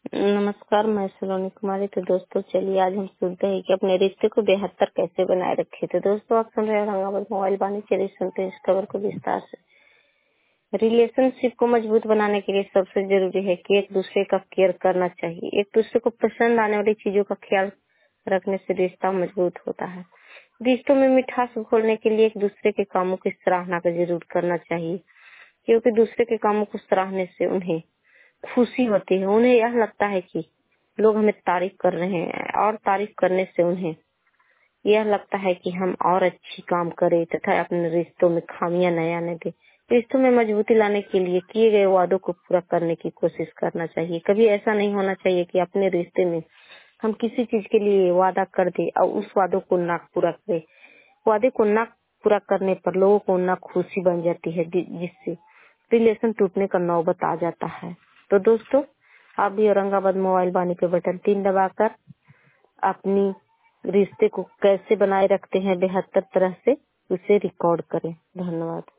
नमस्कार, मैं सलोनी कुमारी। तो दोस्तों चलिए आज हम सुनते हैं कि अपने रिश्ते को बेहतर कैसे बनाए रखें। तो दोस्तों आप सुन रहे हैं औरंगाबाद मोबाइल वाणी। चलिए सुनते हैं इस खबर को विस्तार से। रिलेशनशिप को मजबूत बनाने के लिए सबसे जरूरी है कि एक दूसरे का केयर करना चाहिए। एक दूसरे को पसंद आने वाली चीजों का ख्याल रखने से रिश्ता मजबूत होता है। रिश्तों में मिठास घोलने के लिए एक दूसरे के कामों की सराहना का जरूर करना चाहिए, क्योंकि दूसरे के कामों को सराहने से उन्हें खुशी होती है। उन्हें यह लगता है कि लोग हमें तारीफ कर रहे हैं और तारीफ करने से उन्हें यह लगता है कि हम और अच्छी काम करें तथा अपने रिश्तों में खामियां न आने दें। रिश्तों में मजबूती लाने के लिए किए गए वादों को पूरा करने की कोशिश करना चाहिए। कभी ऐसा नहीं होना चाहिए कि अपने रिश्ते में हम किसी चीज के लिए वादा कर दे और उस वादों को ना पूरा करे। वादे को ना पूरा करने पर लोगों को ना खुशी बन जाती है, जिससे रिलेशन टूटने का नौबत आ जाता है। तो दोस्तों आप भी औरंगाबाद मोबाइल वाणी पे बटन 3 दबाकर अपनी रिश्ते को कैसे बनाए रखते हैं बेहतर तरह से, उसे रिकॉर्ड करें। धन्यवाद।